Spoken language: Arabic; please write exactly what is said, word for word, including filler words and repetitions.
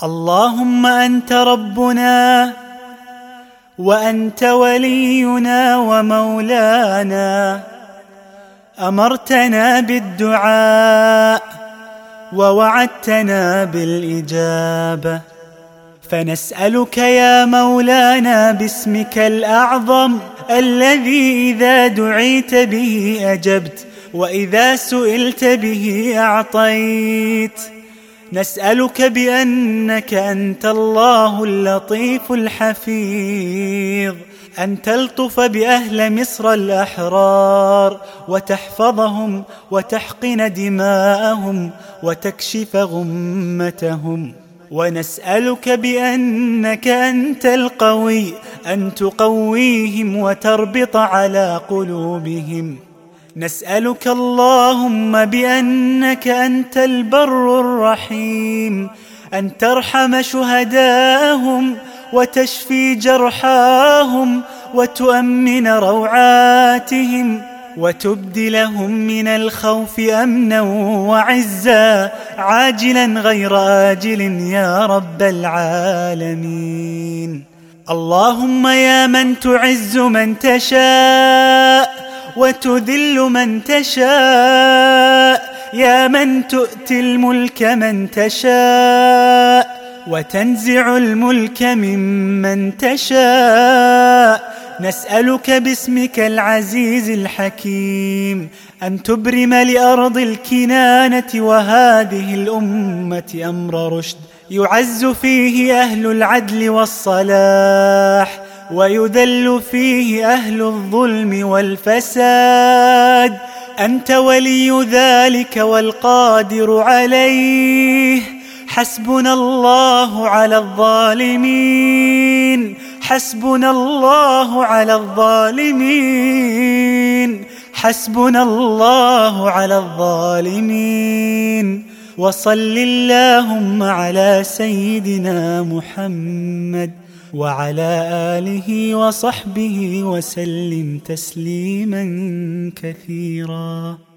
اللهم أنت ربنا وأنت ولينا ومولانا، أمرتنا بالدعاء ووعدتنا بالإجابة، فنسألك يا مولانا باسمك الأعظم الذي إذا دعيت به أجبت وإذا سئلت به أعطيت، نسألك بأنك أنت الله اللطيف الحفيظ أن تلطف بأهل مصر الأحرار وتحفظهم وتحقن دماءهم وتكشف غمتهم، ونسألك بأنك أنت القوي أن تقويهم وتربط على قلوبهم. نسألك اللهم بأنك أنت البر الرحيم أن ترحم شهداءهم وتشفي جرحاهم وتؤمن روعاتهم وتبدلهم من الخوف أمنا وعزا عاجلا غير آجل يا رب العالمين. اللهم يا من تعز من تشاء وتذل من تشاء، يا من تؤتي الملك من تشاء وتنزع الملك ممن تشاء، نسألك باسمك العزيز الحكيم أن تبرم لأرض الكنانة وهذه الأمة أمر رشد، يعز فيه أهل العدل والصلاح ويذل فيه أهل الظلم والفساد، أنت ولي ذلك والقادر عليه. حسبنا الله على الظالمين، حسبنا الله على الظالمين، حسبنا الله على الظالمين. وصل اللهم على سيدنا محمد وعلى آله وصحبه وسلم تسليما كثيرا.